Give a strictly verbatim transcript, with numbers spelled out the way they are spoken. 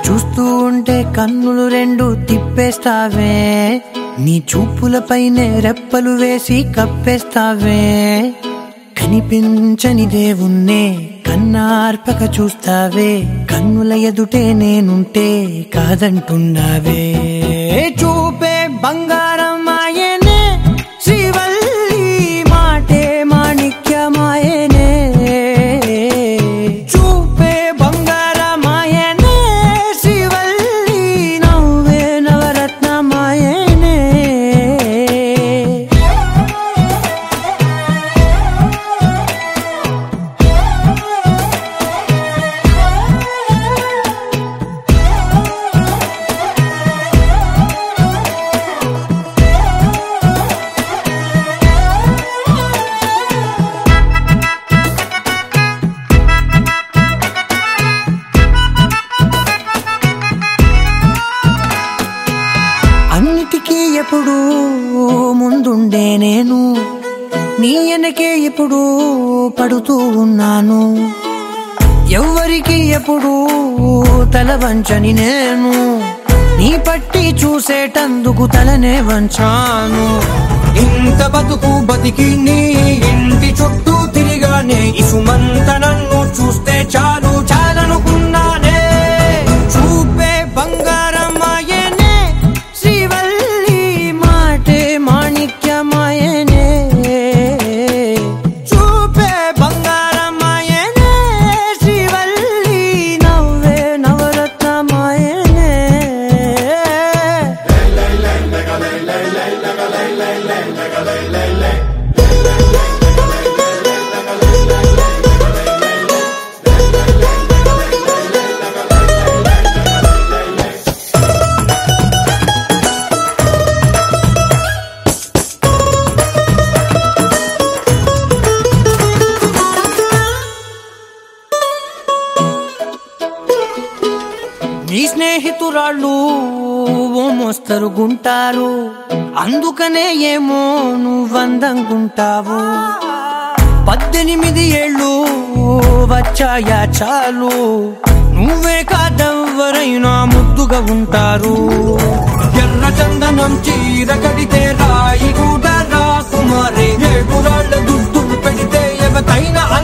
చూస్తూ ఉంటే కన్నులు రెండు తిప్పేస్తావే, నీ చూపులపైనే రెప్పలు వేసి కప్పేస్తావే. కనిపించని దేవుణ్ణే కన్నార్పక చూస్తావే, కన్నుల ఎదుటే నేనుంటే కాదంటున్నావే. చూపే బంగారం ఆయనే, శ్రీవల్లి మాటే మాణిక్యమాయనే. చూపే బంగారం ఆయనే, శ్రీవల్లి నవ్వే నవరత్నమాయనే. అన్నిటికీ ఎప్పుడు ముందుండే నేను, నీ వెనకే ఎప్పుడు పడుతూ ఉన్నాను. ఎవ్వరికి ఎప్పుడు తల వంచని నేను, నీ పట్టి చూసేటందుకు తలనే వంచాను. ఇంత బతుకు బతికి నీ ఇంటి చుట్టూ తిరిగానే, ఇసుమంత నన్ను చూస్తే చాలు చాలనుకున్నానే. చూపే బంగారం ఆయనే, శ్రీవల్లి మాటే మాణిక్యమాయనే. చూపే బంగారం ఆయనే, శ్రీవల్లి నవ్వే నవరత్నమాయనే. నీ స్నేహితురాళ్ళు ఓ మోస్తరుగుంటారు, అందుకనే ఏమో నువ్వందంగుంటావు. పద్దెనిమిది ఏళ్ళు వచ్చాయా చాలు, నువ్వే కాదెవ్వరైనా ముద్దుగా ఉంటారు. ఎర్ర చందనం చీర కడితే రాయి కూడా రాకుమారే, ఏడురాళ్ళ దుద్దులు పెడితే ఎవతైనా